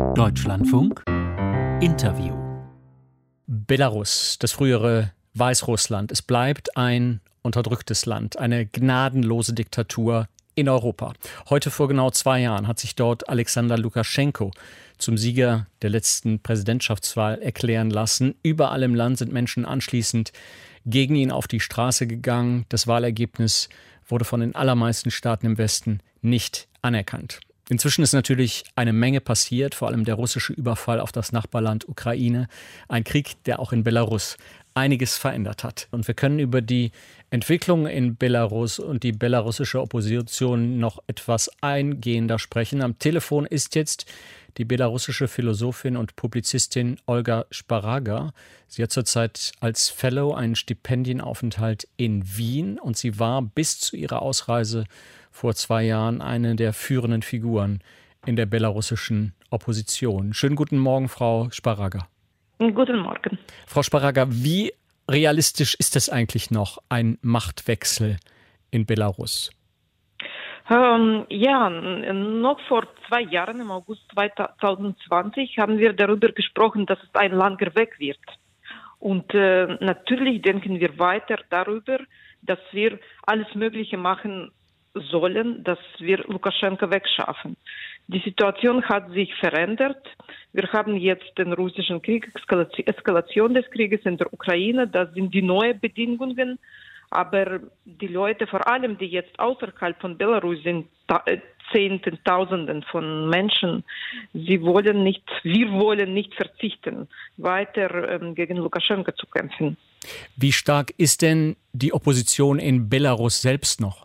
Deutschlandfunk Interview. Belarus, das frühere Weißrussland, es bleibt ein unterdrücktes Land, eine gnadenlose Diktatur in Europa. Heute vor genau 2 Jahren hat sich dort Alexander Lukaschenko zum Sieger der letzten Präsidentschaftswahl erklären lassen. Überall im Land sind Menschen anschließend gegen ihn auf die Straße gegangen. Das Wahlergebnis wurde von den allermeisten Staaten im Westen nicht anerkannt. Inzwischen ist natürlich eine Menge passiert, vor allem der russische Überfall auf das Nachbarland Ukraine. Ein Krieg, der auch in Belarus einiges verändert hat. Und wir können über die Entwicklung in Belarus und die belarussische Opposition noch etwas eingehender sprechen. Am Telefon ist jetzt die belarussische Philosophin und Publizistin Olga Szparaga. Sie hat zurzeit als Fellow einen Stipendienaufenthalt in Wien und sie war bis zu ihrer Ausreise vor 2 Jahren eine der führenden Figuren in der belarussischen Opposition. Schönen guten Morgen, Frau Szparaga. Guten Morgen. Frau Szparaga, wie realistisch ist es eigentlich noch, ein Machtwechsel in Belarus? Noch vor 2 Jahren, im August 2020, haben wir darüber gesprochen, dass es ein langer Weg wird. Und natürlich denken wir weiter darüber, dass wir alles Mögliche machen sollen, dass wir Lukaschenko wegschaffen. Die Situation hat sich verändert. Wir haben jetzt den russischen Krieg, Eskalation des Krieges in der Ukraine. Das sind die neuen Bedingungen. Aber die Leute, vor allem die jetzt außerhalb von Belarus sind, Zehntausenden von Menschen, wir wollen nicht verzichten, weiter gegen Lukaschenko zu kämpfen. Wie stark ist denn die Opposition in Belarus selbst noch?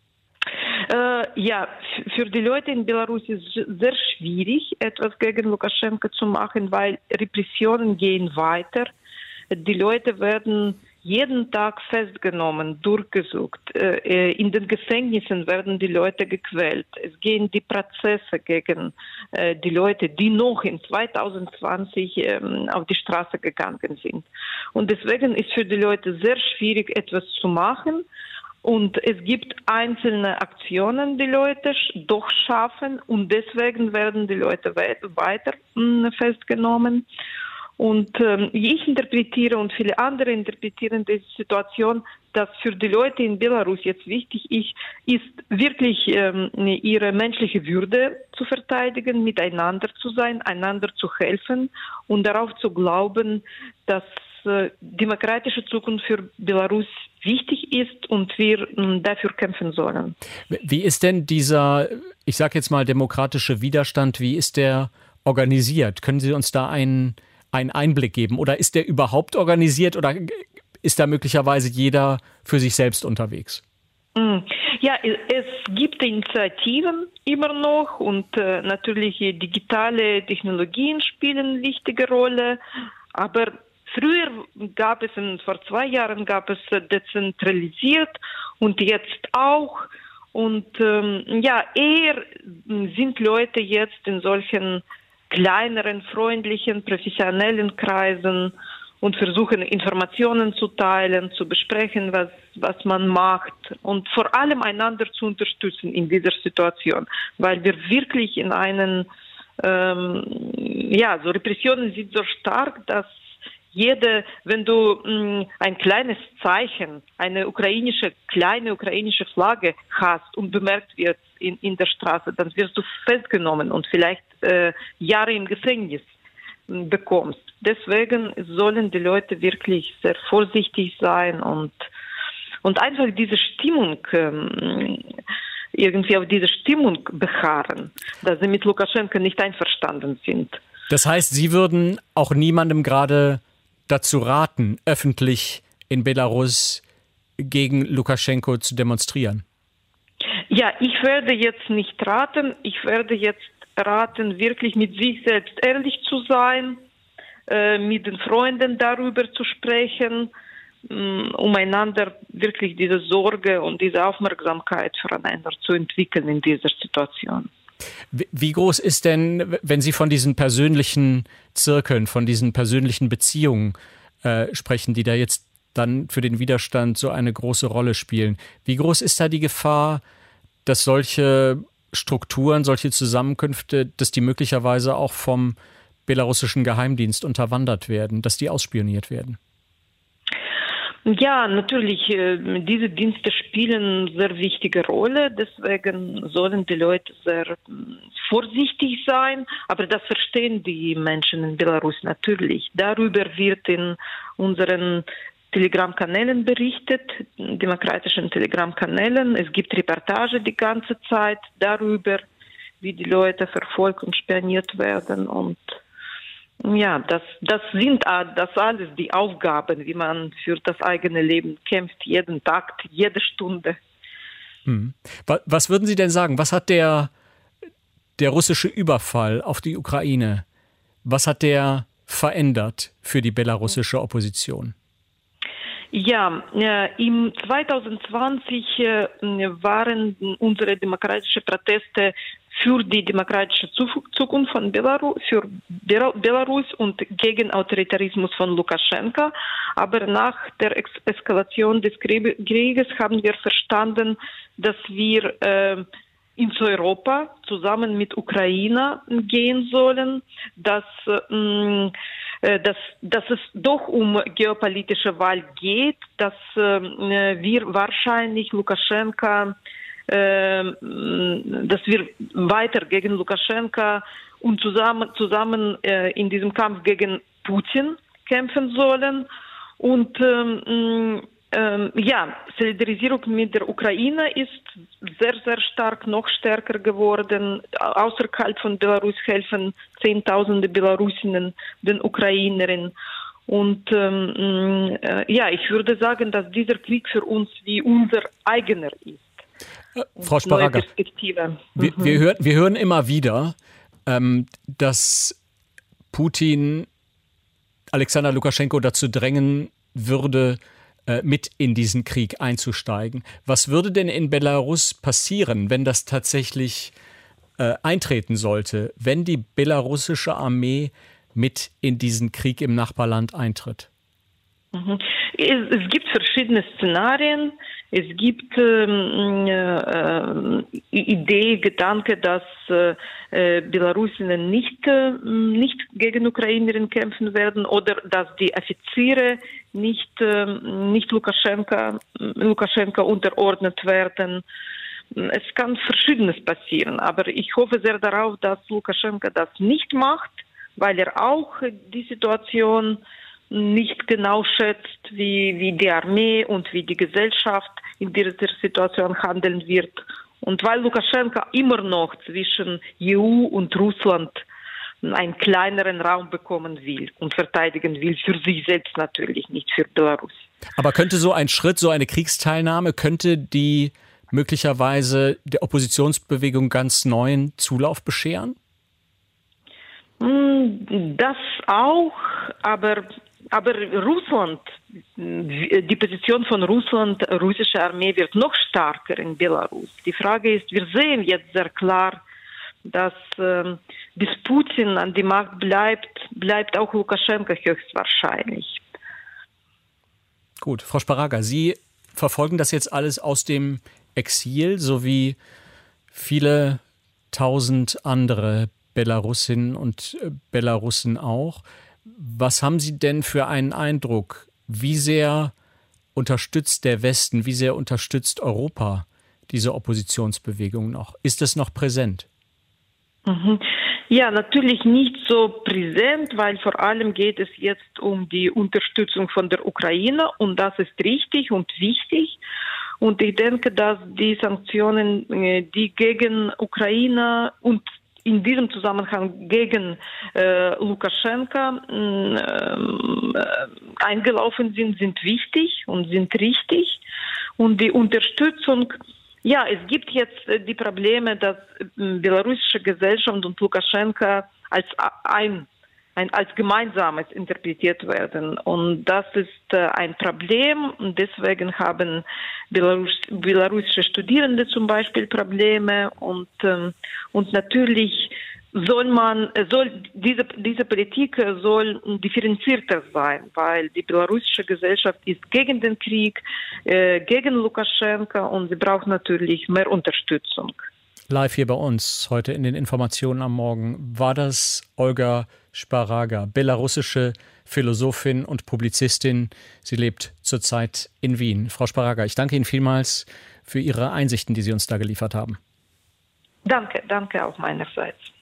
Für die Leute in Belarus ist es sehr schwierig, etwas gegen Lukaschenko zu machen, weil Repressionen gehen weiter. Die Leute werden jeden Tag festgenommen, durchgesucht. In den Gefängnissen werden die Leute gequält. Es gehen die Prozesse gegen die Leute, die noch in 2020 auf die Straße gegangen sind. Und deswegen ist für die Leute sehr schwierig, etwas zu machen. Und es gibt einzelne Aktionen, die Leute doch schaffen. Und deswegen werden die Leute weiter festgenommen. Und ich interpretiere und viele andere interpretieren diese Situation, dass für die Leute in Belarus jetzt wichtig ist wirklich ihre menschliche Würde zu verteidigen, miteinander zu sein, einander zu helfen und darauf zu glauben, dass demokratische Zukunft für Belarus wichtig ist und wir dafür kämpfen sollen. Wie ist denn dieser, ich sage jetzt mal, demokratische Widerstand, wie ist der organisiert? Können Sie uns da einen Einblick geben? Oder ist der überhaupt organisiert oder ist da möglicherweise jeder für sich selbst unterwegs? Ja, es gibt Initiativen immer noch und natürlich digitale Technologien spielen eine wichtige Rolle, aber früher vor 2 Jahren gab es dezentralisiert und jetzt auch. Und eher sind Leute jetzt in solchen kleineren, freundlichen, professionellen Kreisen und versuchen Informationen zu teilen, zu besprechen, was man macht und vor allem einander zu unterstützen in dieser Situation, weil wir wirklich in Repressionen sind so stark, dass wenn du ein kleines Zeichen, eine kleine ukrainische Flagge hast und bemerkt wird in der Straße, dann wirst du festgenommen und vielleicht Jahre im Gefängnis bekommst. Deswegen sollen die Leute wirklich sehr vorsichtig sein und einfach diese Stimmung irgendwie auf diese Stimmung beharren, dass sie mit Lukaschenko nicht einverstanden sind. Das heißt, Sie würden auch niemandem gerade dazu raten, öffentlich in Belarus gegen Lukaschenko zu demonstrieren? Ja, ich werde jetzt nicht raten. Ich werde jetzt raten, wirklich mit sich selbst ehrlich zu sein, mit den Freunden darüber zu sprechen, um einander wirklich diese Sorge und diese Aufmerksamkeit füreinander zu entwickeln in dieser Situation. Wie groß ist denn, wenn Sie von diesen persönlichen Zirkeln, von diesen persönlichen Beziehungen sprechen, die da jetzt dann für den Widerstand so eine große Rolle spielen, wie groß ist da die Gefahr, dass solche Strukturen, solche Zusammenkünfte, dass die möglicherweise auch vom belarussischen Geheimdienst unterwandert werden, dass die ausspioniert werden? Ja, natürlich, diese Dienste spielen eine sehr wichtige Rolle, deswegen sollen die Leute sehr vorsichtig sein, aber das verstehen die Menschen in Belarus natürlich. Darüber wird in unseren Telegram-Kanälen berichtet, demokratischen Telegram-Kanälen. Es gibt Reportage die ganze Zeit darüber, wie die Leute verfolgt und spioniert werden. Und ja, das sind das alles die Aufgaben, wie man für das eigene Leben kämpft, jeden Tag, jede Stunde. Was würden Sie denn sagen? Was hat der russische Überfall auf die Ukraine, was hat der verändert für die belarussische Opposition? Ja, im 2020 waren unsere demokratischen Proteste für die demokratische Zukunft von Belarus und gegen Autoritarismus von Lukaschenka. Aber nach der Eskalation des Krieges haben wir verstanden, dass wir ins Europa zusammen mit Ukraine gehen sollen, dass es doch um geopolitische Wahl geht, dass wir wahrscheinlich Lukaschenka, dass wir weiter gegen Lukaschenka und zusammen in diesem Kampf gegen Putin kämpfen sollen. Und Solidarisierung mit der Ukraine ist sehr, sehr stark, noch stärker geworden. Außerhalb von Belarus helfen Zehntausende Belarusinnen den Ukrainerinnen. Und ich würde sagen, dass dieser Krieg für uns wie unser eigener ist. Frau Szparaga, wir hören immer wieder, dass Putin Alexander Lukaschenko dazu drängen würde, mit in diesen Krieg einzusteigen. Was würde denn in Belarus passieren, wenn das tatsächlich eintreten sollte, wenn die belarussische Armee mit in diesen Krieg im Nachbarland eintritt? Es gibt verschiedene Szenarien. Es gibt Idee, Gedanke, dass Belarusinnen nicht gegen Ukrainerinnen kämpfen werden oder dass die Offiziere nicht Lukaschenka unterordnet werden. Es kann Verschiedenes passieren, aber ich hoffe sehr darauf, dass Lukaschenka das nicht macht, weil er auch die Situation nicht genau schätzt, wie die Armee und wie die Gesellschaft in dieser Situation handeln wird. Und weil Lukaschenka immer noch zwischen EU und Russland einen kleineren Raum bekommen will und verteidigen will, für sich selbst natürlich, nicht für Belarus. Aber könnte so ein Schritt, so eine Kriegsteilnahme, könnte die möglicherweise der Oppositionsbewegung ganz neuen Zulauf bescheren? Das auch, aber Russland, die Position von Russland, russische Armee wird noch stärker in Belarus. Die Frage ist, wir sehen jetzt sehr klar, dass bis Putin an die Macht bleibt auch Lukaschenka höchstwahrscheinlich. Gut, Frau Szparaga, Sie verfolgen das jetzt alles aus dem Exil, so wie viele tausend andere Belarusinnen und Belarussen auch. Was haben Sie denn für einen Eindruck? Wie sehr unterstützt der Westen, wie sehr unterstützt Europa diese Oppositionsbewegung noch? Ist es noch präsent? Ja, natürlich nicht so präsent, weil vor allem geht es jetzt um die Unterstützung von der Ukraine und das ist richtig und wichtig. Und ich denke, dass die Sanktionen, die gegen Ukraine und in diesem Zusammenhang gegen Lukaschenka eingelaufen sind wichtig und sind richtig. Und die Unterstützung, ja, es gibt jetzt die Probleme, dass belarussische Gesellschaft und Lukaschenka als Gemeinsames interpretiert werden. Und das ist ein Problem. Und deswegen haben belarussische Studierende zum Beispiel Probleme. Und natürlich diese Politik soll differenzierter sein, weil die belarussische Gesellschaft ist gegen den Krieg, gegen Lukaschenka und sie braucht natürlich mehr Unterstützung. Live hier bei uns, heute in den Informationen am Morgen, war das Olga Szparaga, belarussische Philosophin und Publizistin. Sie lebt zurzeit in Wien. Frau Szparaga, ich danke Ihnen vielmals für Ihre Einsichten, die Sie uns da geliefert haben. Danke auch meinerseits.